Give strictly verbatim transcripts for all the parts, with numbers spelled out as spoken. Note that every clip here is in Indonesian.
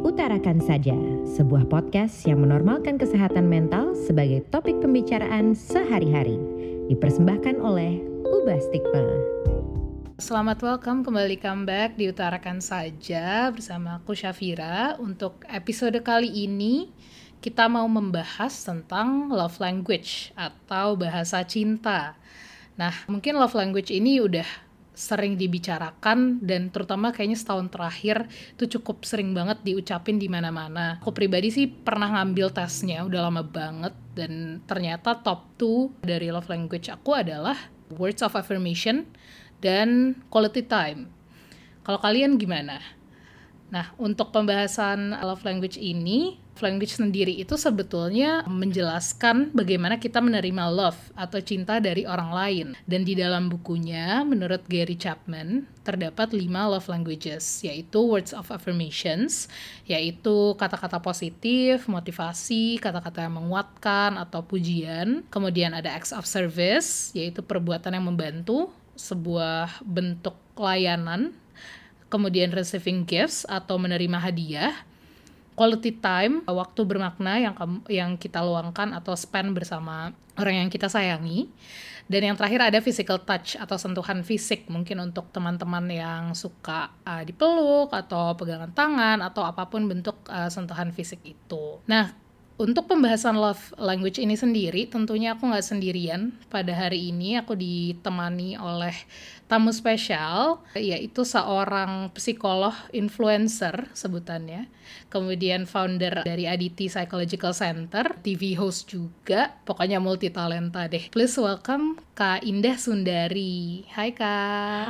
Utarakan Saja, sebuah podcast yang menormalkan kesehatan mental sebagai topik pembicaraan sehari-hari. Dipersembahkan oleh Ubah Stigma. Selamat welcome kembali comeback di Utarakan Saja bersama aku Syafira. Untuk episode kali ini kita mau membahas tentang love language atau bahasa cinta. Nah, mungkin love language ini udah sering dibicarakan dan terutama kayaknya setahun terakhir itu cukup sering banget diucapin di mana-mana. Aku pribadi sih pernah ngambil tesnya, udah lama banget, dan ternyata top two dari love language aku adalah words of affirmation dan quality time. Kalau kalian gimana? Nah, untuk pembahasan love language ini, love language sendiri itu sebetulnya menjelaskan bagaimana kita menerima love atau cinta dari orang lain. Dan di dalam bukunya, menurut Gary Chapman, terdapat lima love languages, yaitu words of affirmations, yaitu kata-kata positif, motivasi, kata-kata yang menguatkan atau pujian. Kemudian ada acts of service, yaitu perbuatan yang membantu, sebuah bentuk layanan. Kemudian receiving gifts atau menerima hadiah, quality time, waktu bermakna yang yang kita luangkan atau spend bersama orang yang kita sayangi, dan yang terakhir ada physical touch atau sentuhan fisik, mungkin untuk teman-teman yang suka uh, dipeluk atau pegangan tangan atau apapun bentuk uh, sentuhan fisik itu. Nah, untuk pembahasan love language ini sendiri, tentunya aku nggak sendirian. Pada hari ini aku ditemani oleh tamu spesial, yaitu seorang psikolog influencer sebutannya. Kemudian founder dari Aditi Psychological Center, T V host juga, pokoknya multitalenta deh. Please welcome Kak Indah Sundari. Hai Kak.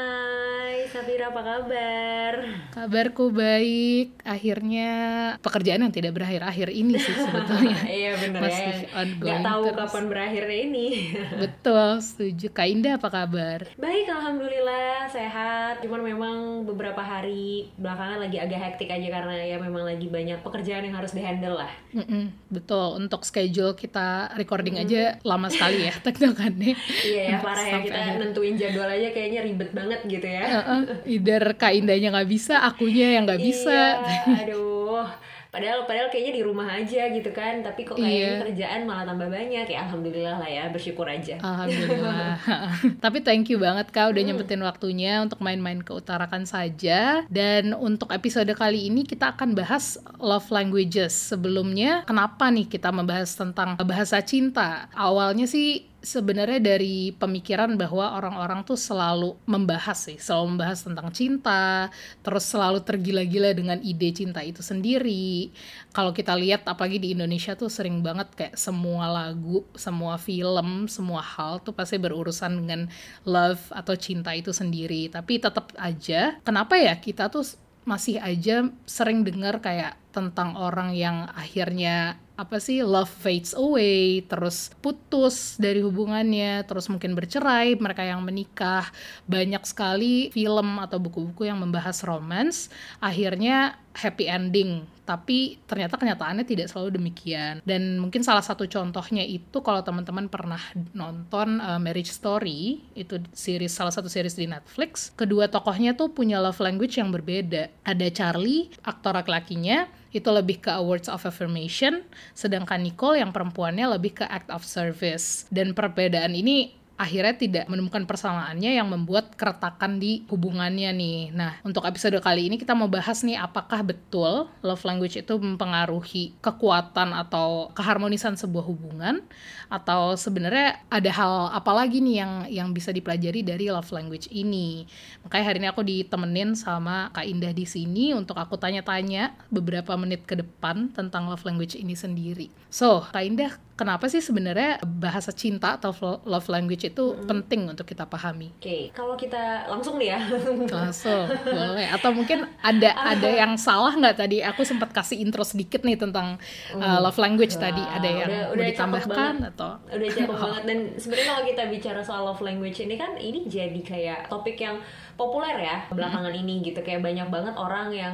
Hai Syafira, apa kabar? Kabarku baik. Akhirnya pekerjaan yang tidak berakhir-akhir ini sih sebetulnya. Iya bener masih ya, ongoing gak tahu terus. kapan berakhirnya ini. Betul, setuju. Kak Indah apa kabar? Baik, alhamdulillah sehat. Cuman memang beberapa hari belakangan lagi agak hektik aja karena ya memang lagi banyak pekerjaan yang harus dihandle lah. Mm-mm, betul, untuk schedule kita recording mm. aja lama sekali ya tektokannya. Iya ya, parah ya, kita akhir. Nentuin jadwal aja kayaknya ribet banget gitu ya. Uh-uh, either Kak Indahnya gak bisa, akunya yang gak bisa. Iya, aduh. Padahal padahal kayaknya di rumah aja gitu kan, tapi kok kayaknya iya. kerjaan malah tambah banyak. Ya alhamdulillah lah ya, bersyukur aja. Alhamdulillah. Tapi thank you banget Kak udah nyempetin waktunya untuk main-main ke Utarakan Saja. Dan untuk episode kali ini kita akan bahas love languages. Sebelumnya, kenapa nih kita membahas tentang bahasa cinta? Awalnya sih sebenarnya dari pemikiran bahwa orang-orang tuh selalu membahas sih, selalu membahas tentang cinta, terus selalu tergila-gila dengan ide cinta itu sendiri. Kalau kita lihat apalagi di Indonesia tuh sering banget kayak semua lagu, semua film, semua hal tuh pasti berurusan dengan love atau cinta itu sendiri. Tapi tetap aja, kenapa ya kita tuh masih aja sering dengar kayak tentang orang yang akhirnya apa sih love fades away, terus putus dari hubungannya, terus mungkin bercerai, mereka yang menikah. Banyak sekali film atau buku-buku yang membahas romance akhirnya happy ending, tapi ternyata kenyataannya tidak selalu demikian. Dan mungkin salah satu contohnya itu kalau teman-teman pernah nonton uh, Marriage Story, itu series, salah satu series di Netflix, kedua tokohnya tuh punya love language yang berbeda. Ada Charlie, aktor laki-lakinya, itu lebih ke words of affirmation, sedangkan Nicole yang perempuannya lebih ke act of service. Dan perbedaan ini akhirnya tidak menemukan persamaannya yang membuat keretakan di hubungannya nih. Nah, untuk episode kali ini kita mau bahas nih apakah betul love language itu mempengaruhi kekuatan atau keharmonisan sebuah hubungan, atau sebenarnya ada hal apa lagi nih yang yang bisa dipelajari dari love language ini. Makanya hari ini aku ditemenin sama Kak Indah di sini untuk aku tanya-tanya beberapa menit ke depan tentang love language ini sendiri. So, Kak Indah, kenapa sih sebenarnya bahasa cinta atau love language itu mm-hmm. penting untuk kita pahami? Oke, okay. Kalau kita langsung nih ya. Langsung, boleh. Atau mungkin ada ada yang salah nggak tadi? Aku sempat kasih intro sedikit nih tentang mm. uh, love language wow. tadi. Ada yang udah, mau udah ditambahkan atau? Udah cakep banget. Dan sebenarnya kalau kita bicara soal love language ini kan, ini jadi kayak topik yang populer ya belakangan mm. ini gitu. Kayak banyak banget orang yang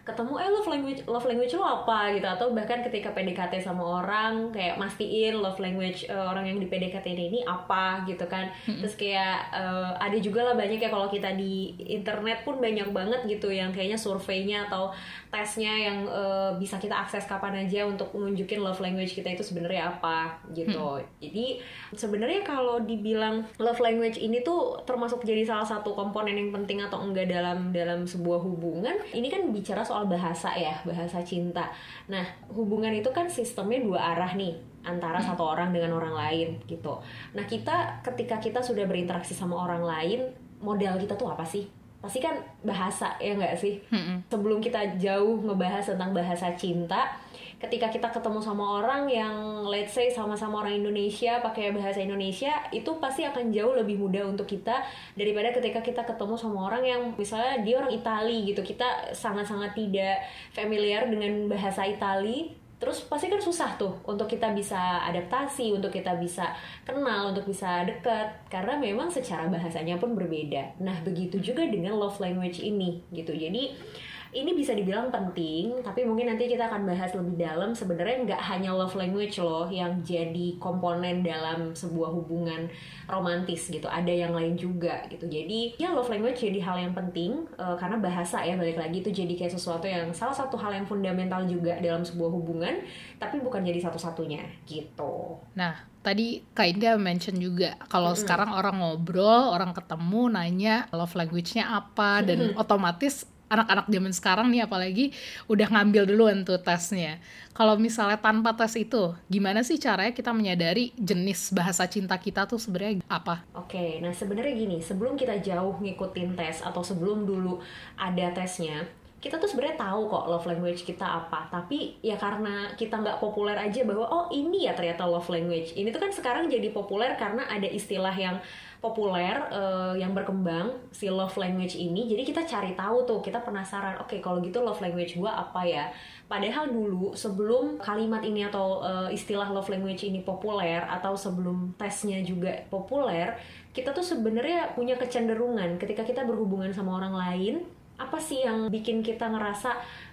ketemu eh love language love language lo apa gitu, atau bahkan ketika P D K T sama orang kayak mastiin love language uh, orang yang di P D K T ini apa gitu kan. Mm-hmm. Terus kayak uh, ada juga lah banyak ya kalau kita di internet pun banyak banget gitu yang kayaknya surveinya atau tesnya yang uh, bisa kita akses kapan aja untuk nunjukin love language kita itu sebenarnya apa gitu. Mm-hmm. Jadi sebenarnya kalau dibilang love language ini tuh termasuk jadi salah satu komponen yang penting atau enggak dalam dalam sebuah hubungan, ini kan bicara soal soal bahasa ya, bahasa cinta. Nah, hubungan itu kan sistemnya dua arah nih, antara satu orang dengan orang lain gitu. Nah, kita ketika kita sudah berinteraksi sama orang lain, modal kita tuh apa sih? Pasti kan bahasa, ya nggak sih? Mm-hmm. Sebelum kita jauh ngebahas tentang bahasa cinta, ketika kita ketemu sama orang yang let's say sama-sama orang Indonesia pakai bahasa Indonesia, itu pasti akan jauh lebih mudah untuk kita daripada ketika kita ketemu sama orang yang misalnya dia orang Itali gitu, kita sangat-sangat tidak familiar dengan bahasa Itali, terus pasti kan susah tuh untuk kita bisa adaptasi, untuk kita bisa kenal, untuk bisa dekat, karena memang secara bahasanya pun berbeda. Nah, begitu juga dengan love language ini gitu. Jadi ini bisa dibilang penting, tapi mungkin nanti kita akan bahas lebih dalam. Sebenarnya nggak hanya love language loh yang jadi komponen dalam sebuah hubungan romantis gitu, ada yang lain juga gitu. Jadi ya love language jadi hal yang penting uh, karena bahasa ya, balik lagi itu jadi kayak sesuatu yang salah satu hal yang fundamental juga dalam sebuah hubungan, tapi bukan jadi satu-satunya gitu. Nah, tadi Kak Indah mention juga kalau mm-hmm. sekarang orang ngobrol, orang ketemu nanya love language-nya apa, dan mm-hmm. otomatis anak-anak zaman sekarang nih apalagi udah ngambil duluan tuh tesnya. Kalau misalnya tanpa tes itu, gimana sih caranya kita menyadari jenis bahasa cinta kita tuh sebenarnya apa? Oke, nah sebenarnya gini, sebelum kita jauh ngikutin tes atau sebelum dulu ada tesnya, kita tuh sebenarnya tahu kok love language kita apa, tapi ya karena kita nggak populer aja bahwa oh ini ya ternyata love language. Ini tuh kan sekarang jadi populer karena ada istilah yang populer uh, yang berkembang, si love language ini. Jadi kita cari tahu tuh, kita penasaran, oke okay, kalau gitu love language gua apa ya. Padahal dulu sebelum kalimat ini atau uh, istilah love language ini populer, atau sebelum tesnya juga populer, kita tuh sebenarnya punya kecenderungan ketika kita berhubungan sama orang lain, apa sih yang bikin kita ngerasa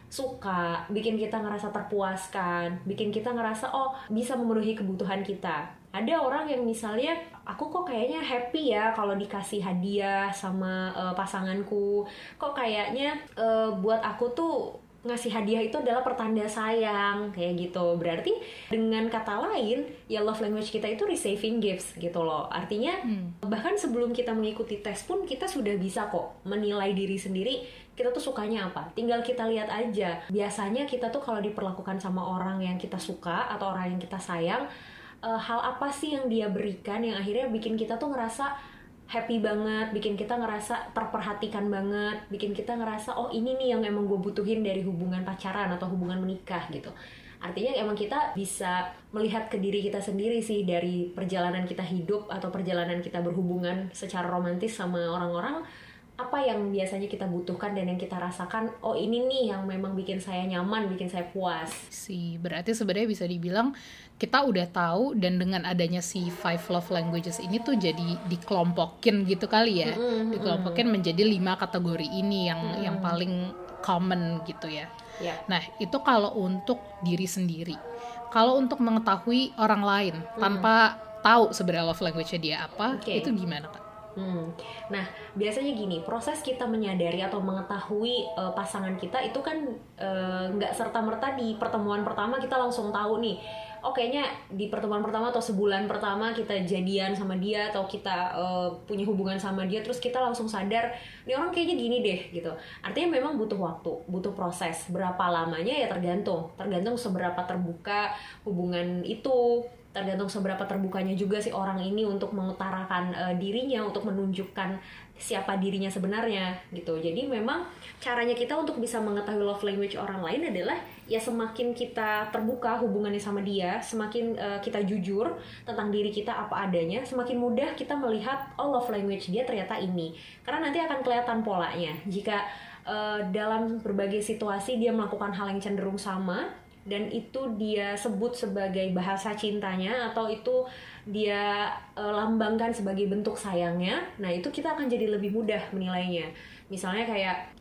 suka, bikin kita ngerasa terpuaskan, bikin kita ngerasa oh bisa memenuhi kebutuhan kita. Ada orang yang misalnya, aku kok kayaknya happy ya kalau dikasih hadiah sama uh, pasanganku, kok kayaknya uh, buat aku tuh ngasih hadiah itu adalah pertanda sayang, kayak gitu. Berarti dengan kata lain, ya love language kita itu receiving gifts gitu loh. Artinya hmm. bahkan sebelum kita mengikuti tes pun kita sudah bisa kok menilai diri sendiri, kita tuh sukanya apa. Tinggal kita lihat aja. Biasanya kita tuh kalau diperlakukan sama orang yang kita suka atau orang yang kita sayang, uh, hal apa sih yang dia berikan yang akhirnya bikin kita tuh ngerasa happy banget, bikin kita ngerasa terperhatikan banget, bikin kita ngerasa oh ini nih yang emang gue butuhin dari hubungan pacaran atau hubungan menikah gitu. Artinya emang kita bisa melihat ke diri kita sendiri sih dari perjalanan kita hidup atau perjalanan kita berhubungan secara romantis sama orang-orang, apa yang biasanya kita butuhkan dan yang kita rasakan, oh ini nih yang memang bikin saya nyaman, bikin saya puas. Si berarti sebenarnya bisa dibilang kita udah tahu, dan dengan adanya si five love languages ini tuh jadi dikelompokin gitu kali ya, mm-hmm. dikelompokin menjadi lima kategori ini yang mm-hmm. yang paling common gitu ya. Yeah. Nah itu kalau untuk diri sendiri. Kalau untuk mengetahui orang lain mm-hmm. tanpa tahu sebenarnya love language-nya dia apa, okay. itu gimana Kak? Hmm. Nah, biasanya gini, proses kita menyadari atau mengetahui uh, pasangan kita itu kan nggak uh, serta-merta di pertemuan pertama kita langsung tahu nih, oh kayaknya di pertemuan pertama atau sebulan pertama kita jadian sama dia atau kita uh, punya hubungan sama dia, terus kita langsung sadar, ini orang kayaknya gini deh gitu. Artinya memang butuh waktu, butuh proses. Berapa lamanya ya tergantung, tergantung seberapa terbuka hubungan itu, tergantung seberapa terbukanya juga si orang ini untuk mengutarakan uh, dirinya, untuk menunjukkan siapa dirinya sebenarnya gitu. Jadi memang caranya kita untuk bisa mengetahui love language orang lain adalah ya semakin kita terbuka hubungannya sama dia, semakin uh, kita jujur tentang diri kita apa adanya, semakin mudah kita melihat oh love language dia ternyata ini. Karena nanti akan kelihatan polanya. Jika uh, dalam berbagai situasi dia melakukan hal yang cenderung sama, dan itu dia sebut sebagai bahasa cintanya, atau itu dia e, lambangkan sebagai bentuk sayangnya, nah itu kita akan jadi lebih mudah menilainya. Misalnya kayak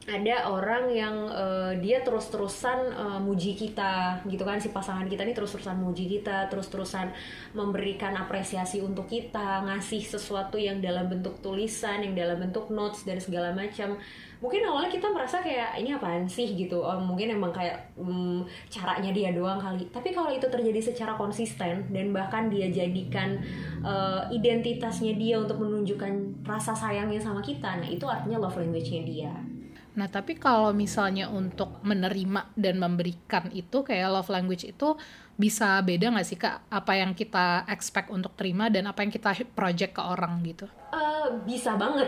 ada orang yang uh, dia terus-terusan uh, muji kita gitu kan, si pasangan kita ini terus-terusan muji kita, terus-terusan memberikan apresiasi untuk kita, ngasih sesuatu yang dalam bentuk tulisan, yang dalam bentuk notes dan segala macam. Mungkin awalnya kita merasa kayak ini apaan sih gitu, oh, mungkin emang kayak hmm, caranya dia doang kali. Tapi kalau itu terjadi secara konsisten dan bahkan dia jadikan uh, identitasnya dia untuk menunjukkan rasa sayangnya sama kita, nah itu artinya love language-nya dia. Nah, tapi kalau misalnya untuk menerima dan memberikan itu, kayak love language itu bisa beda nggak sih, Kak? Apa yang kita expect untuk terima dan apa yang kita project ke orang gitu? Uh, bisa banget.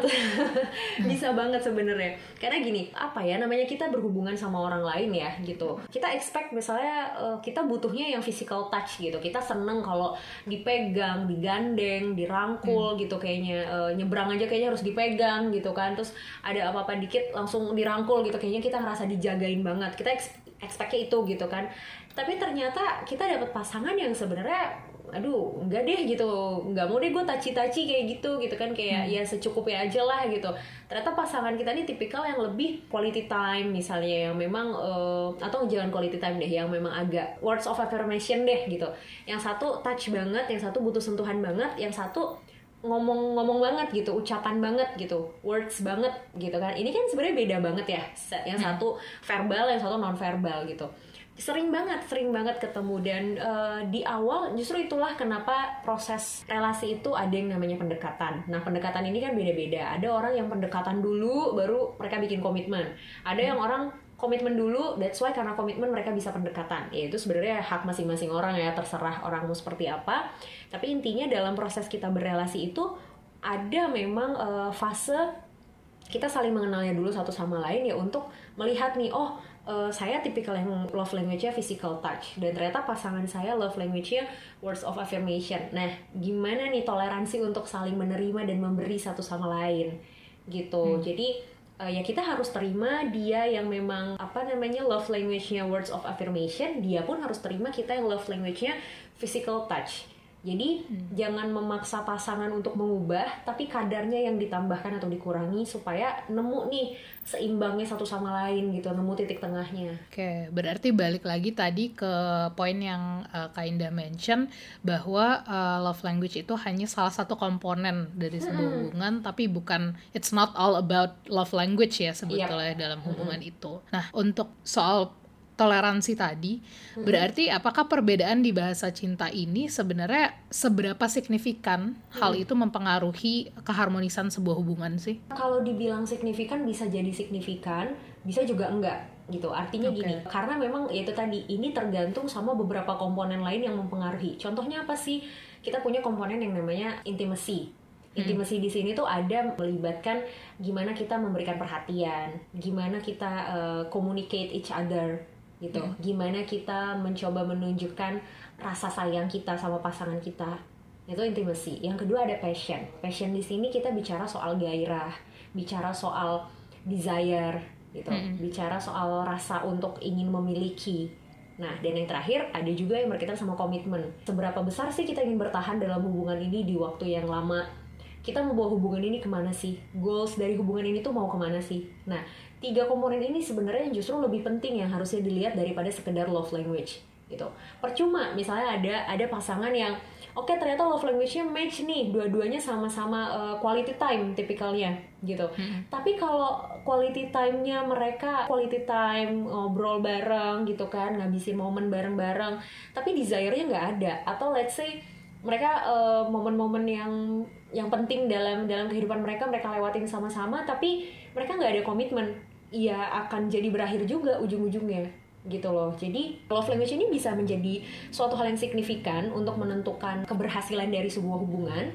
Bisa banget sebenarnya. Karena gini, apa ya, namanya kita berhubungan sama orang lain ya gitu. Kita expect misalnya uh, kita butuhnya yang physical touch gitu. Kita seneng kalau dipegang, digandeng, dirangkul hmm. gitu kayaknya. Uh, nyebrang aja kayaknya harus dipegang gitu kan. Terus ada apa-apa dikit langsung dirangkul gitu. Kayaknya kita ngerasa dijagain banget. Kita expect-nya itu gitu kan. Tapi ternyata kita dapat pasangan yang sebenarnya aduh enggak deh gitu, enggak mau deh gue taci-taci kayak gitu gitu kan, kayak hmm. ya secukupnya aja lah gitu. Ternyata pasangan kita ini tipikal yang lebih quality time misalnya, yang memang uh, atau jangan quality time deh, yang memang agak words of affirmation deh gitu. Yang satu touch banget, yang satu butuh sentuhan banget, yang satu ngomong-ngomong banget gitu, ucapan banget gitu, words banget gitu kan. Ini kan sebenarnya beda banget ya, yang satu verbal, yang satu non verbal gitu. Sering banget, sering banget ketemu. Dan uh, di awal justru itulah kenapa proses relasi itu ada yang namanya pendekatan. Nah, pendekatan ini kan beda-beda. Ada orang yang pendekatan dulu baru mereka bikin komitmen. Ada yang orang komitmen dulu, that's why karena komitmen mereka bisa pendekatan. Ya itu sebenarnya hak masing-masing orang ya, terserah orang mau seperti apa. Tapi intinya dalam proses kita berrelasi itu ada memang uh, fase kita saling mengenalnya dulu satu sama lain ya, untuk melihat nih, oh Uh, saya tipikal yang love language-nya physical touch, dan ternyata pasangan saya love language-nya words of affirmation. Nah, gimana nih toleransi untuk saling menerima dan memberi satu sama lain gitu. Hmm. Jadi uh, ya kita harus terima dia yang memang apa namanya love language-nya words of affirmation, dia pun harus terima kita yang love language-nya physical touch. Jadi hmm. jangan memaksa pasangan untuk mengubah, tapi kadarnya yang ditambahkan atau dikurangi supaya nemu nih seimbangnya satu sama lain gitu, nemu titik tengahnya. Oke, berarti balik lagi tadi ke poin yang uh, Kak Indah mention, bahwa uh, love language itu hanya salah satu komponen dari sebuah hmm. hubungan, tapi bukan, it's not all about love language ya sebetulnya yep. dalam hubungan hmm. itu. Nah, untuk soal toleransi tadi, hmm. berarti apakah perbedaan di bahasa cinta ini sebenarnya seberapa signifikan hmm. hal itu mempengaruhi keharmonisan sebuah hubungan sih? Kalau dibilang signifikan bisa jadi signifikan, bisa juga enggak gitu. Artinya okay. gini, karena memang itu tadi, ini tergantung sama beberapa komponen lain yang mempengaruhi. Contohnya apa sih? Kita punya komponen yang namanya intimacy. Intimacy hmm. di sini tuh ada melibatkan gimana kita memberikan perhatian, gimana kita uh, communicate each other gitu, hmm. gimana kita mencoba menunjukkan rasa sayang kita sama pasangan kita, itu intimacy. Yang kedua ada passion. Passion di sini kita bicara soal gairah, bicara soal desire gitu, hmm. bicara soal rasa untuk ingin memiliki. Nah, dan yang terakhir ada juga yang berkaitan sama komitmen. Seberapa besar sih kita ingin bertahan dalam hubungan ini di waktu yang lama? Kita mau bawa hubungan ini kemana sih? Goals dari hubungan ini tuh mau kemana sih? Nah, tiga komponen ini sebenarnya justru lebih penting yang harusnya dilihat daripada sekedar love language gitu. Percuma misalnya ada ada pasangan yang oke okay, ternyata love language-nya match nih, dua-duanya sama-sama uh, quality time tipikalnya gitu. Hmm. Tapi kalau quality time-nya mereka quality time ngobrol bareng gitu kan, ngabisin momen bareng-bareng, tapi desire-nya nggak ada, atau let's say mereka uh, momen-momen yang yang penting dalam dalam kehidupan mereka mereka lewatin sama-sama, tapi mereka nggak ada komitmen, ya akan jadi berakhir juga ujung-ujungnya gitu loh. Jadi love language ini bisa menjadi suatu hal yang signifikan untuk menentukan keberhasilan dari sebuah hubungan,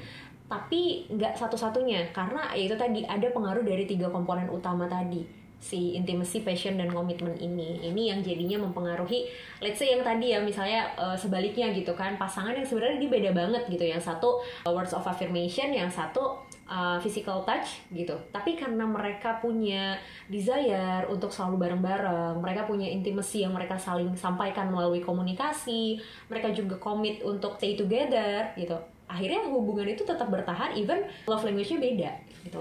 tapi nggak satu-satunya, karena ya itu tadi ada pengaruh dari tiga komponen utama tadi, si intimacy, passion, dan komitmen ini. Ini yang jadinya mempengaruhi, let's say yang tadi ya, misalnya uh, sebaliknya gitu kan, pasangan yang sebenarnya dia beda banget gitu, yang satu uh, words of affirmation, yang satu uh, physical touch gitu. Tapi karena mereka punya desire untuk selalu bareng-bareng, mereka punya intimacy yang mereka saling sampaikan melalui komunikasi, mereka juga komit untuk stay together gitu. Akhirnya hubungan itu tetap bertahan even love language-nya beda gitu loh.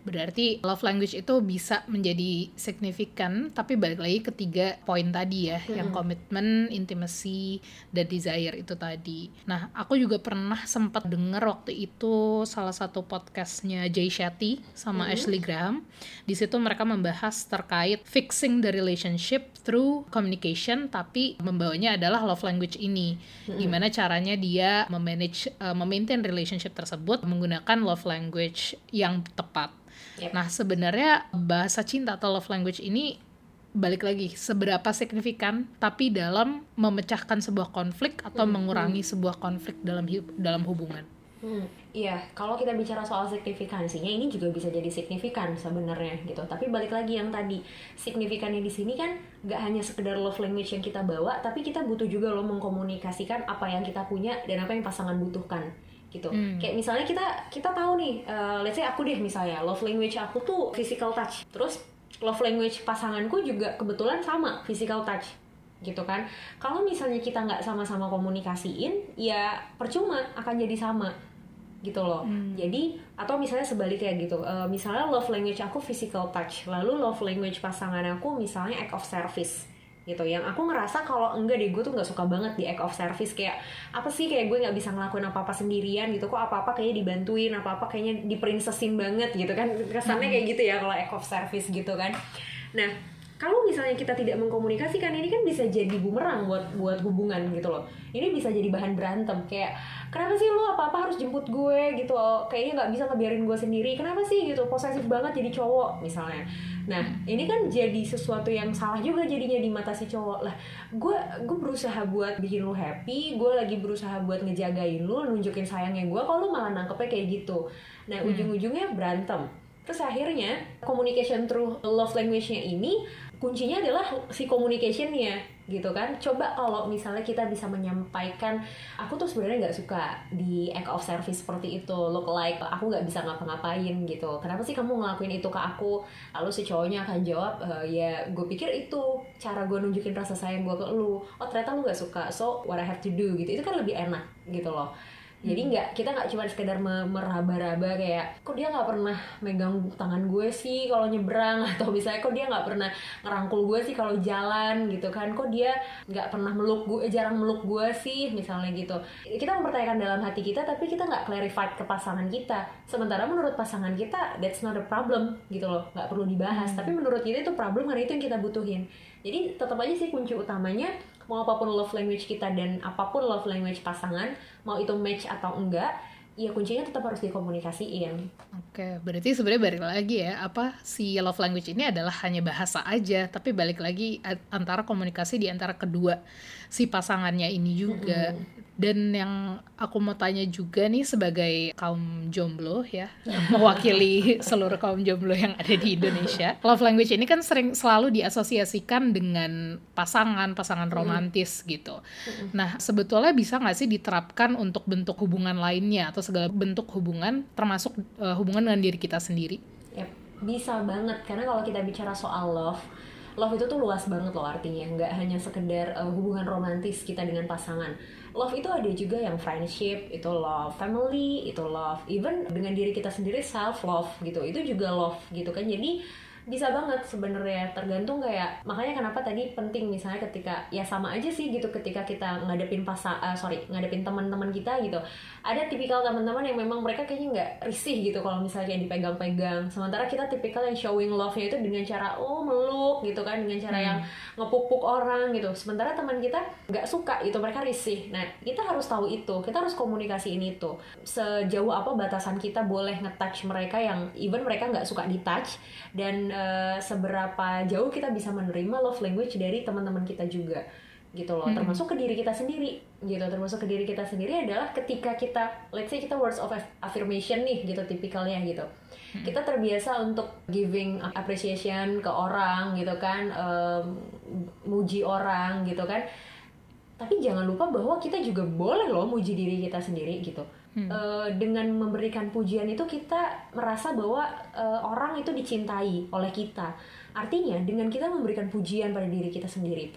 Berarti love language itu bisa menjadi signifikan, tapi balik lagi ke tiga poin tadi ya, hmm. yang komitmen, intimacy, dan desire itu tadi. Nah, aku juga pernah sempat dengar waktu itu salah satu podcastnya Jay Shetty sama hmm. Ashley Graham. Di situ mereka membahas terkait fixing the relationship through communication, tapi membawanya adalah love language ini. Hmm. Gimana caranya dia memanage, uh, memaintain relationship tersebut menggunakan love language yang tepat. Yep. Nah, sebenarnya bahasa cinta atau love language ini balik lagi seberapa signifikan tapi dalam memecahkan sebuah konflik atau hmm. mengurangi sebuah konflik dalam dalam hubungan. Hmm, iya, kalau kita bicara soal signifikansinya ini juga bisa jadi signifikan sebenarnya gitu. Tapi balik lagi yang tadi, signifikannya di sini kan nggak hanya sekedar love language yang kita bawa, tapi kita butuh juga loh mengkomunikasikan apa yang kita punya dan apa yang pasangan butuhkan. Gitu. Hmm. Kayak misalnya kita kita tahu nih, uh, let's say aku deh misalnya, love language aku tuh physical touch. Terus love language pasanganku juga kebetulan sama, physical touch. Gitu kan. Kalau misalnya kita nggak sama-sama komunikasiin, ya percuma akan jadi sama. Gitu loh. Hmm. Jadi atau misalnya sebaliknya gitu. Uh, misalnya love language aku physical touch, lalu love language pasangan aku misalnya act of service. Gitu, yang aku ngerasa kalau enggak deh, gue tuh nggak suka banget di act of service, kayak apa sih, kayak gue nggak bisa ngelakuin apa-apa sendirian gitu, kok apa-apa kayaknya dibantuin, apa-apa kayaknya diprincesin banget gitu kan, kesannya kayak gitu ya kalau act of service gitu kan. Nah, kalau misalnya kita tidak mengkomunikasikan, ini kan bisa jadi bumerang buat buat hubungan gitu loh. Ini bisa jadi bahan berantem, kayak kenapa sih lo apa-apa harus jemput gue gitu, kayaknya nggak bisa ngebiarin gue sendiri, kenapa sih gitu, posesif banget jadi cowok misalnya. Nah, ini kan jadi sesuatu yang salah juga jadinya di mata si cowok. Lah, gue gue berusaha buat bikin lu happy, gue lagi berusaha buat ngejagain lu, nunjukin sayangnya gue, kalau lu malah nangkepnya kayak gitu. Nah, hmm. ujung-ujungnya berantem. Terus akhirnya communication through love language-nya ini kuncinya adalah si communication-nya gitu kan. Coba kalau misalnya kita bisa menyampaikan, aku tuh sebenarnya nggak suka di act of service seperti itu, look like aku nggak bisa ngapa-ngapain gitu, kenapa sih kamu ngelakuin itu ke aku? Lalu si cowoknya akan jawab, e, ya gue pikir itu cara gue nunjukin rasa sayang gue ke lu. Oh ternyata lu nggak suka, so what I have to do gitu. Itu kan lebih enak gitu loh. Jadi nggak, kita nggak cuma sekedar meraba-raba kayak kok dia nggak pernah megang tangan gue sih kalau nyebrang, atau misalnya kok dia nggak pernah ngerangkul gue sih kalau jalan gitu kan, kok dia nggak pernah meluk gue, jarang meluk gue sih misalnya gitu. Kita mempertanyakan dalam hati kita, tapi kita nggak clarified ke pasangan kita. Sementara menurut pasangan kita that's not a problem gitu loh, nggak perlu dibahas. Hmm. Tapi menurut kita itu problem karena itu yang kita butuhin. Jadi tetap aja sih kunci utamanya, mau apapun love language kita dan apapun love language pasangan, mau itu match atau enggak, ya kuncinya tetap harus dikomunikasiin. Oke, berarti sebenarnya balik lagi ya, apa si love language ini adalah hanya bahasa aja, tapi balik lagi antara komunikasi di antara kedua si pasangannya ini juga. Mm-hmm. Dan yang aku mau tanya juga nih sebagai kaum jomblo ya, mewakili seluruh kaum jomblo yang ada di Indonesia, love language ini kan sering selalu diasosiasikan dengan pasangan, pasangan romantis gitu. Nah, sebetulnya bisa nggak sih diterapkan untuk bentuk hubungan lainnya atau segala bentuk hubungan, termasuk uh, hubungan dengan diri kita sendiri? Yep, bisa banget, karena kalau kita bicara soal love, love itu tuh luas banget loh artinya, nggak hanya sekedar uh, hubungan romantis kita dengan pasangan. Love itu ada juga yang friendship, itu love, family, itu love, even dengan diri kita sendiri self love gitu, itu juga love gitu kan. Jadi bisa banget sebenarnya, tergantung kayak, makanya kenapa tadi penting misalnya ketika, ya sama aja sih gitu, ketika kita ngadepin pasa, uh, sorry ngadepin teman-teman kita gitu, ada tipikal teman-teman yang memang mereka kayaknya nggak risih gitu kalau misalnya dipegang-pegang, sementara kita tipikal yang showing love-nya itu dengan cara oh meluk gitu kan, dengan cara hmm. yang ngepuk-puk orang gitu, sementara teman kita nggak suka itu, mereka risih. Nah, kita harus tahu itu, kita harus komunikasiin itu, sejauh apa batasan kita boleh nge-touch mereka yang even mereka nggak suka di-touch, dan Uh, seberapa jauh kita bisa menerima love language dari teman-teman kita juga gitu loh, hmm. termasuk ke diri kita sendiri gitu, termasuk ke diri kita sendiri adalah ketika kita, let's say kita words of affirmation nih gitu tipikalnya gitu, hmm. kita terbiasa untuk giving appreciation ke orang gitu kan, um, muji orang gitu kan, tapi jangan lupa bahwa kita juga boleh loh muji diri kita sendiri gitu. Hmm. Uh, dengan memberikan pujian itu kita merasa bahwa uh, orang itu dicintai oleh kita. Artinya dengan kita memberikan pujian pada diri kita sendiri pun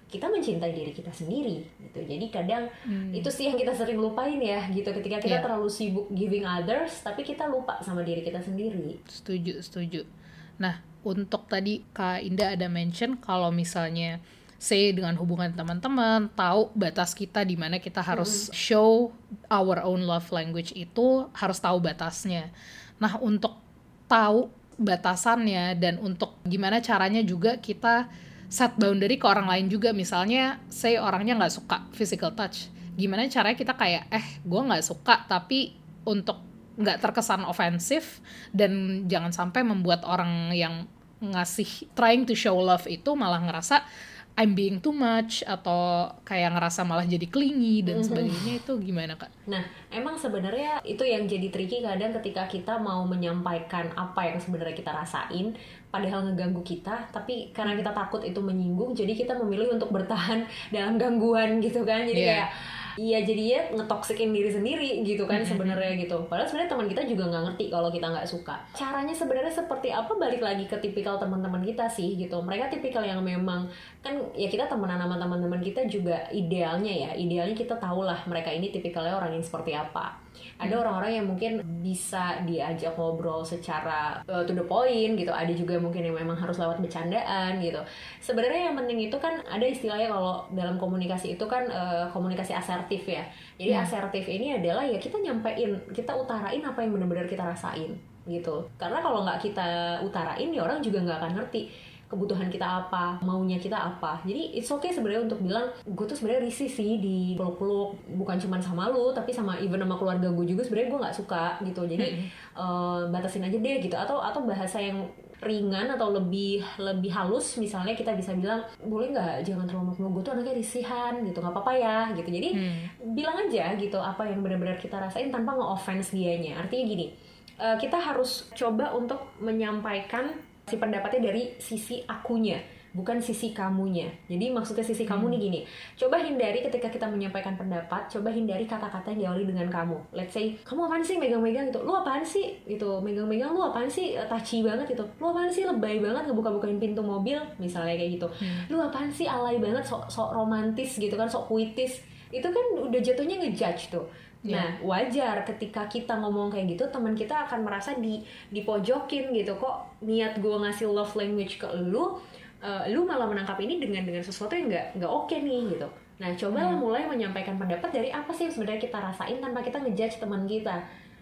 kita mencintai diri kita sendiri gitu. Jadi kadang hmm. itu sih yang kita sering lupain ya gitu, ketika kita yeah. terlalu sibuk giving others tapi kita lupa sama diri kita sendiri. Setuju, setuju. Nah, untuk tadi Kak Indah ada mention kalau misalnya say dengan hubungan teman-teman, tahu batas kita di mana kita harus hmm. show our own love language, itu harus tahu batasnya. Nah, untuk tahu batasannya dan untuk gimana caranya juga kita set boundary ke orang lain juga, misalnya say orangnya nggak suka physical touch, gimana caranya kita kayak eh gue nggak suka tapi untuk nggak terkesan ofensif dan jangan sampai membuat orang yang ngasih trying to show love itu malah ngerasa I'm being too much atau kayak ngerasa malah jadi clingy dan mm-hmm. sebagainya. Itu gimana Kak? Nah, emang sebenarnya itu yang jadi tricky kadang ketika kita mau menyampaikan apa yang sebenarnya kita rasain padahal ngeganggu kita, tapi karena kita takut itu menyinggung, jadi kita memilih untuk bertahan dalam gangguan gitu kan. Jadi yeah. kayak iya jadinya ngetoksikin diri sendiri gitu kan sebenarnya gitu. Padahal sebenarnya teman kita juga nggak ngerti kalau kita nggak suka. Caranya sebenarnya seperti apa, balik lagi ke tipikal teman-teman kita sih gitu. Mereka tipikal yang memang kan ya kita temenan sama teman-teman kita juga idealnya ya. Idealnya kita tahulah mereka ini tipikalnya orang yang seperti apa. Ada hmm. orang-orang yang mungkin bisa diajak ngobrol secara uh, to the point gitu. Ada juga mungkin yang memang harus lewat bercandaan gitu. Sebenarnya yang penting itu kan ada istilahnya kalau dalam komunikasi itu kan uh, komunikasi asertif ya. Jadi hmm. asertif ini adalah ya kita nyampein, kita utarain apa yang benar-benar kita rasain gitu. Karena kalau nggak kita utarain ya orang juga nggak akan ngerti kebutuhan kita apa, maunya kita apa. Jadi it's okay sebenarnya untuk bilang gue tuh sebenarnya risih sih di peluk-peluk, bukan cuma sama lu tapi sama even sama keluarga gue juga sebenarnya gue nggak suka gitu. Jadi mm-hmm. uh, batasin aja deh gitu. Atau atau bahasa yang ringan atau lebih lebih halus, misalnya kita bisa bilang boleh nggak jangan terlalu meluk, gue tuh anaknya risihan gitu, nggak apa-apa ya gitu. Jadi hmm. bilang aja gitu apa yang benar-benar kita rasain tanpa nge-offense dianya. Artinya gini, uh, kita harus coba untuk menyampaikan si pendapatnya dari sisi akunya, bukan sisi kamunya. Jadi maksudnya sisi kamu nih gini, coba hindari ketika kita menyampaikan pendapat, coba hindari kata-kata yang diawali dengan kamu. Let's say, kamu apaan sih megang-megang gitu, lu apaan sih gitu, megang-megang lu apaan sih, touchy banget gitu, lu apaan sih lebay banget ngebuka-bukain pintu mobil, misalnya kayak gitu. hmm. Lu apaan sih alay banget, sok sok romantis gitu kan, sok puitis. Itu kan udah jatuhnya ngejudge tuh. Nah, yeah. wajar ketika kita ngomong kayak gitu, teman kita akan merasa di dipojokin gitu. Kok niat gue ngasih love language ke lu, uh, lu malah menangkap ini dengan dengan sesuatu yang nggak nggak oke nih gitu. Nah, cobalah hmm. mulai menyampaikan pendapat dari apa sih yang sebenarnya kita rasain tanpa kita ngejudge teman kita.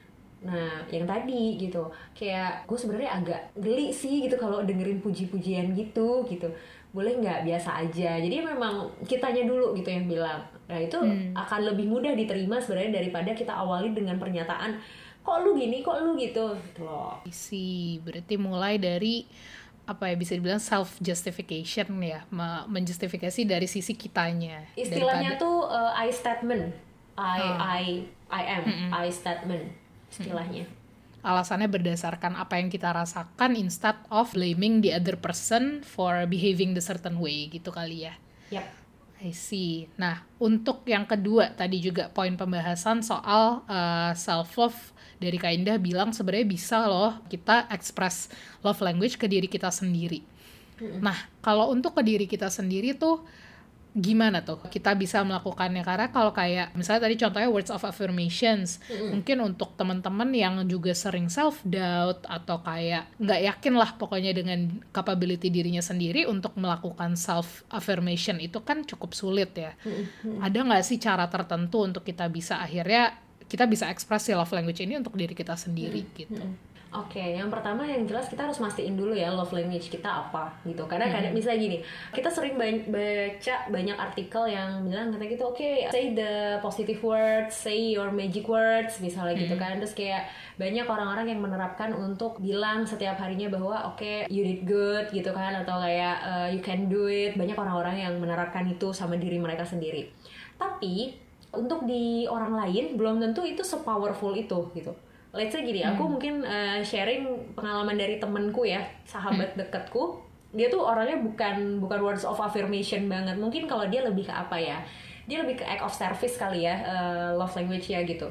Nah, yang tadi gitu, kayak gue sebenarnya agak geli sih gitu kalau dengerin puji-pujian gitu gitu. Boleh nggak biasa aja. Jadi memang kitanya dulu gitu yang bilang. Nah itu hmm. akan lebih mudah diterima sebenarnya daripada kita awali dengan pernyataan kok lu gini, kok lu gitu gitu loh. Isi berarti mulai dari apa ya, bisa dibilang self justification ya, menjustifikasi dari sisi kitanya. Istilahnya daripada... tuh uh, I statement, I hmm. I I am, hmm. I statement istilahnya. Hmm. Alasannya berdasarkan apa yang kita rasakan instead of blaming the other person for behaving the certain way gitu kali ya. Yap. I see. Nah, untuk yang kedua tadi juga poin pembahasan soal uh, self love dari Kak Indah bilang sebenarnya bisa loh kita express love language ke diri kita sendiri. Mm-hmm. Nah, kalau untuk ke diri kita sendiri tuh gimana tuh kita bisa melakukannya? Karena kalau kayak misalnya tadi contohnya words of affirmations, mm-hmm. mungkin untuk teman-teman yang juga sering self doubt atau kayak nggak yakin lah pokoknya dengan capability dirinya sendiri untuk melakukan self affirmation itu kan cukup sulit ya. Mm-hmm. Ada nggak sih cara tertentu untuk kita bisa akhirnya kita bisa ekspresi love language ini untuk diri kita sendiri mm-hmm. gitu? Oke, okay, yang pertama yang jelas kita harus mastiin dulu ya love language kita apa gitu. Karena hmm. kadang misalnya gini, kita sering ba- baca banyak artikel yang bilang katanya gitu, oke, okay, say the positive words, say your magic words, misalnya hmm. gitu kan. Terus kayak banyak orang-orang yang menerapkan untuk bilang setiap harinya bahwa oke, okay, you did good gitu kan, atau kayak uh, you can do it. Banyak orang-orang yang menerapkan itu sama diri mereka sendiri. Tapi untuk di orang lain belum tentu itu se-powerful itu gitu. Let's say gini, hmm. aku mungkin uh, sharing pengalaman dari temenku ya, sahabat hmm. dekatku. Dia tuh orangnya bukan bukan words of affirmation banget. Mungkin kalau dia lebih ke apa ya? Dia lebih ke act of service kali ya, uh, love language ya gitu.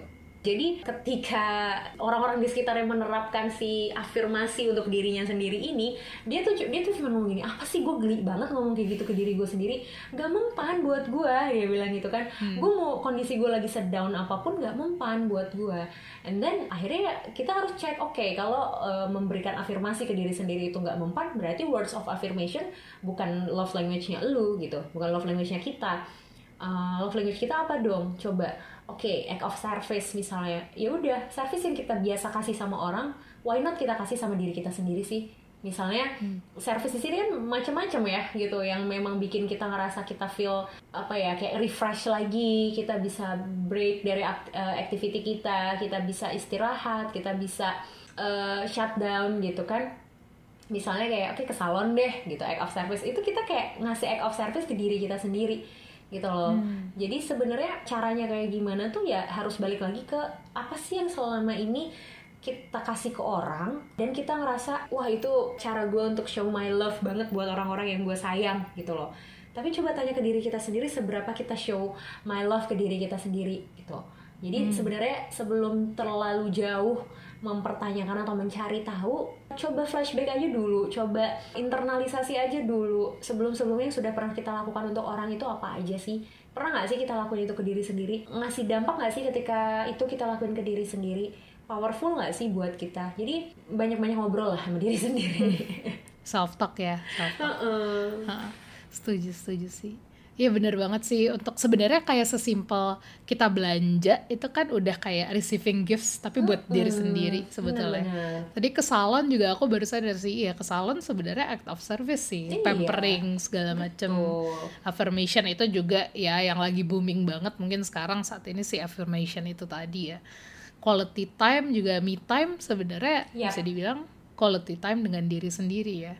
Jadi ketika orang-orang di sekitarnya menerapkan si afirmasi untuk dirinya sendiri ini, dia tuh dia tuh cuma ngomong gini, apa sih gue geli banget ngomong kayak gitu ke diri gue sendiri, gak mempan buat gue, dia bilang gitu kan. hmm. Gue mau kondisi gue lagi sedown apapun gak mempan buat gue. And then akhirnya kita harus cek, oke okay, kalau uh, memberikan afirmasi ke diri sendiri itu gak mempan, berarti words of affirmation bukan love language-nya lu gitu, bukan love language-nya kita. Uh, love language kita apa dong? Coba. Oke, okay, act of service misalnya. Ya udah, service yang kita biasa kasih sama orang, why not kita kasih sama diri kita sendiri sih? Misalnya, hmm. service di sini kan macam-macam ya, gitu, yang memang bikin kita ngerasa kita feel apa ya, kayak refresh lagi, kita bisa break dari uh, activity kita, kita bisa istirahat, kita bisa uh, shutdown gitu kan. Misalnya kayak oke okay, ke salon deh, gitu, act of service itu kita kayak ngasih act of service ke diri kita sendiri. Gitu loh. Hmm. Jadi sebenarnya caranya kayak gimana tuh ya harus balik lagi ke apa sih yang selama ini kita kasih ke orang dan kita ngerasa wah itu cara gue untuk show my love banget buat orang-orang yang gue sayang gitu loh. Tapi coba tanya ke diri kita sendiri seberapa kita show my love ke diri kita sendiri gitu. Jadi hmm. sebenarnya sebelum terlalu jauh mempertanyakan atau mencari tahu, coba flashback aja dulu, coba internalisasi aja dulu sebelum-sebelumnya yang sudah pernah kita lakukan untuk orang itu apa aja sih. Pernah gak sih kita lakuin itu ke diri sendiri? Ngasih dampak gak sih ketika itu kita lakuin ke diri sendiri? Powerful gak sih buat kita? Jadi banyak-banyak ngobrol lah sama diri sendiri. Self-talk ya, self-talk. Uh-uh. Setuju, setuju sih. Iya benar banget sih, untuk sebenarnya kayak sesimpel kita belanja itu kan udah kayak receiving gifts tapi buat hmm, diri sendiri sebetulnya. Bener-bener. Tadi ke salon juga aku baru sadar sih, ya ke salon sebenarnya act of service sih, iya. Pampering segala macam. Affirmation itu juga ya yang lagi booming banget mungkin sekarang saat ini sih affirmation itu tadi ya. Quality time juga me time sebenarnya yep. bisa dibilang quality time dengan diri sendiri ya.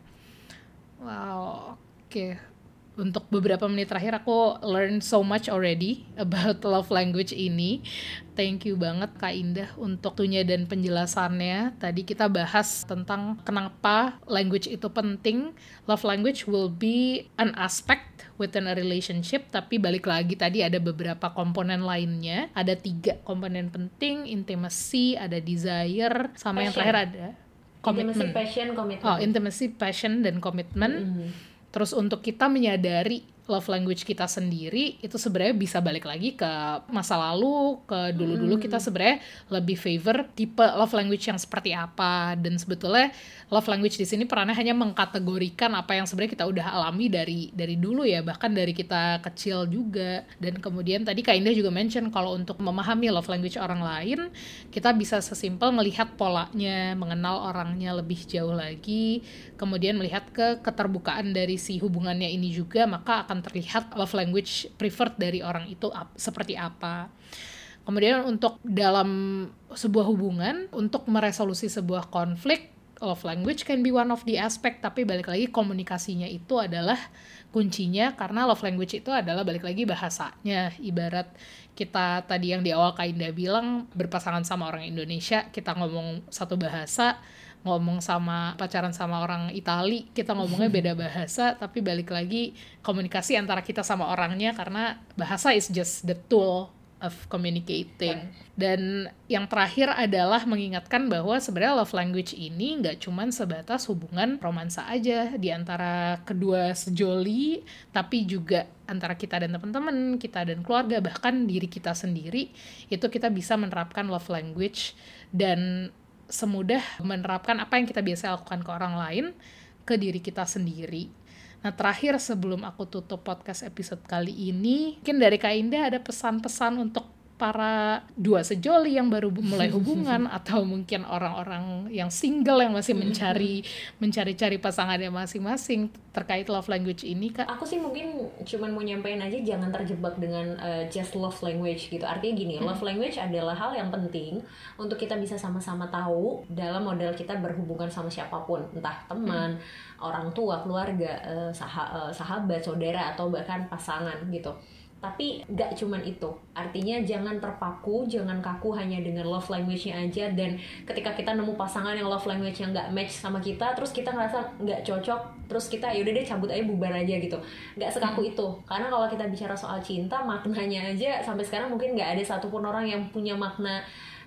Wow, oke. Okay. Untuk beberapa menit terakhir aku learn so much already about love language ini. Thank you banget Kak Indah untuk waktunya dan penjelasannya. Tadi kita bahas tentang kenapa language itu penting. Love language will be an aspect within a relationship, tapi balik lagi tadi ada beberapa komponen lainnya. Ada tiga komponen penting, intimacy, ada desire, sama passion. Yang terakhir ada commitment. Intimacy, passion, commitment. Oh, intimacy, passion, dan commitment. Mm-hmm. Terus untuk kita menyadari love language kita sendiri itu sebenarnya bisa balik lagi ke masa lalu, ke dulu-dulu kita sebenarnya lebih favor tipe love language yang seperti apa, dan sebetulnya love language di sini perannya hanya mengkategorikan apa yang sebenarnya kita udah alami dari dari dulu ya, bahkan dari kita kecil juga. Dan kemudian tadi Kak Indah juga mention kalau untuk memahami love language orang lain kita bisa sesimpel melihat polanya, mengenal orangnya lebih jauh lagi, kemudian melihat ke keterbukaan dari si hubungannya ini juga, maka akan terlihat love language preferred dari orang itu ap- seperti apa. Kemudian untuk dalam sebuah hubungan, untuk meresolusi sebuah konflik, love language can be one of the aspect, tapi balik lagi komunikasinya itu adalah kuncinya, karena love language itu adalah balik lagi bahasanya. Ibarat kita tadi yang di awal Kak Indah bilang, berpasangan sama orang Indonesia, kita ngomong satu bahasa, ngomong sama pacaran sama orang Itali, kita ngomongnya beda bahasa, tapi balik lagi komunikasi antara kita sama orangnya, karena bahasa is just the tool of communicating. Dan yang terakhir adalah mengingatkan bahwa sebenarnya love language ini nggak cuman sebatas hubungan romansa aja di antara kedua sejoli, tapi juga antara kita dan teman-teman, kita dan keluarga, bahkan diri kita sendiri, itu kita bisa menerapkan love language dan semudah menerapkan apa yang kita biasa lakukan ke orang lain, ke diri kita sendiri. Nah terakhir sebelum aku tutup podcast episode kali ini, mungkin dari Kak Indah ada pesan-pesan untuk para dua sejoli yang baru mulai hubungan atau mungkin orang-orang yang single yang masih mencari mencari-cari pasangannya masing-masing terkait love language ini, Kak? Aku sih mungkin cuman mau nyampein aja jangan terjebak dengan uh, just love language gitu. Artinya gini, hmm. love language adalah hal yang penting untuk kita bisa sama-sama tahu dalam model kita berhubungan sama siapapun, entah teman, hmm. orang tua, keluarga, uh, sah- uh, sahabat, saudara, atau bahkan pasangan gitu. Tapi gak cuman itu, artinya jangan terpaku, jangan kaku hanya dengan love language-nya aja. Dan ketika kita nemu pasangan yang love language-nya gak match sama kita, terus kita ngerasa gak cocok, terus kita yaudah deh cabut aja, bubar aja gitu. Gak sekaku itu, karena kalau kita bicara soal cinta, maknanya aja sampai sekarang mungkin gak ada satupun orang yang punya makna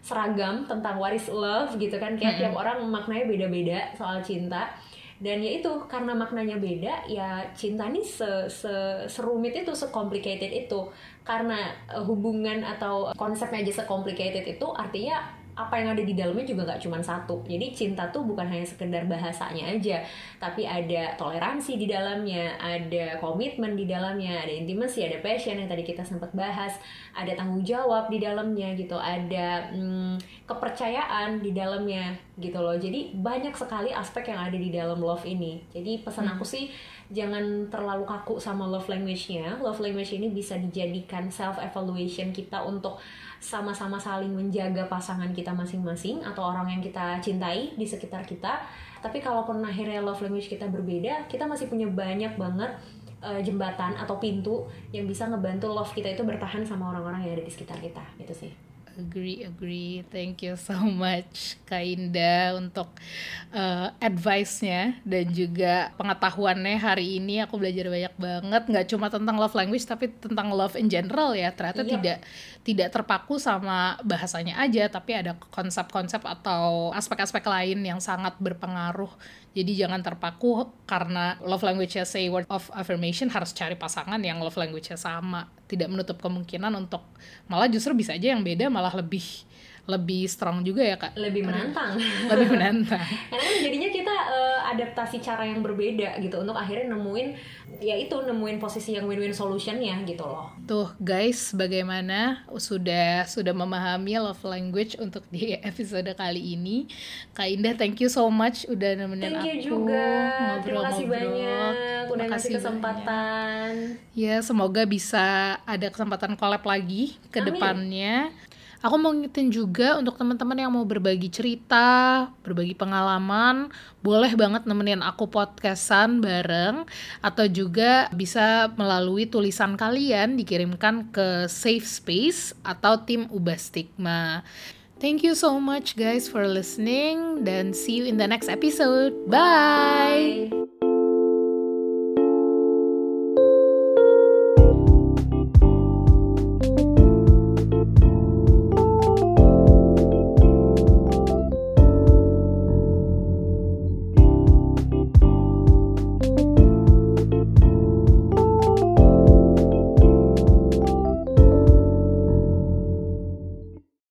seragam tentang what is love gitu kan, kayak mm-hmm. tiap orang maknanya beda-beda soal cinta. Dan ya itu, karena maknanya beda, ya cinta nih se, se serumit itu, se-complicated itu. Karena uh, hubungan atau konsepnya aja se-complicated itu, artinya apa yang ada di dalamnya juga nggak cuma satu. Jadi cinta tuh bukan hanya sekedar bahasanya aja, tapi ada toleransi di dalamnya, ada komitmen di dalamnya, ada intimacy, ada passion yang tadi kita sempat bahas, ada tanggung jawab di dalamnya gitu, ada hmm, kepercayaan di dalamnya gitu loh. Jadi banyak sekali aspek yang ada di dalam love ini. Jadi pesan aku sih, jangan terlalu kaku sama love language-nya. Love language ini bisa dijadikan self-evaluation kita untuk sama-sama saling menjaga pasangan kita masing-masing atau orang yang kita cintai di sekitar kita. Tapi kalaupun akhirnya love language kita berbeda, kita masih punya banyak banget uh, jembatan atau pintu yang bisa ngebantu love kita itu bertahan sama orang-orang yang ada di sekitar kita. Gitu sih. Agree, agree. Thank you so much Kak Indah untuk uh, advice-nya dan juga pengetahuannya hari ini. Aku belajar banyak banget, nggak cuma tentang love language tapi tentang love in general ya. Ternyata yep. tidak tidak terpaku sama bahasanya aja, tapi ada konsep-konsep atau aspek-aspek lain yang sangat berpengaruh. Jadi jangan terpaku karena love language-nya say word of affirmation, harus cari pasangan yang love language-nya sama. Tidak menutup kemungkinan untuk, malah justru bisa aja yang beda malah lebih lebih strong juga ya Kak. Lebih menantang. Lebih menantang. Karena jadinya kita uh, adaptasi cara yang berbeda gitu untuk akhirnya nemuin, ya itu nemuin posisi yang win-win solution-nya gitu loh. Tuh guys, bagaimana sudah sudah memahami love language untuk di episode kali ini. Kak Indah, thank you so much udah nemenin aku. Thank you juga. Ngobrol-ngobrol. Terima kasih banyak udah ngasih kesempatan. Banyak. Ya, semoga bisa ada kesempatan collab lagi ke Amin. Depannya. Aku mau ngingetin juga untuk teman-teman yang mau berbagi cerita, berbagi pengalaman, boleh banget nemenin aku podcastan bareng, atau juga bisa melalui tulisan kalian dikirimkan ke Safe Space atau tim Ubah Stigma. Thank you so much guys for listening, dan see you in the next episode. Bye! Bye.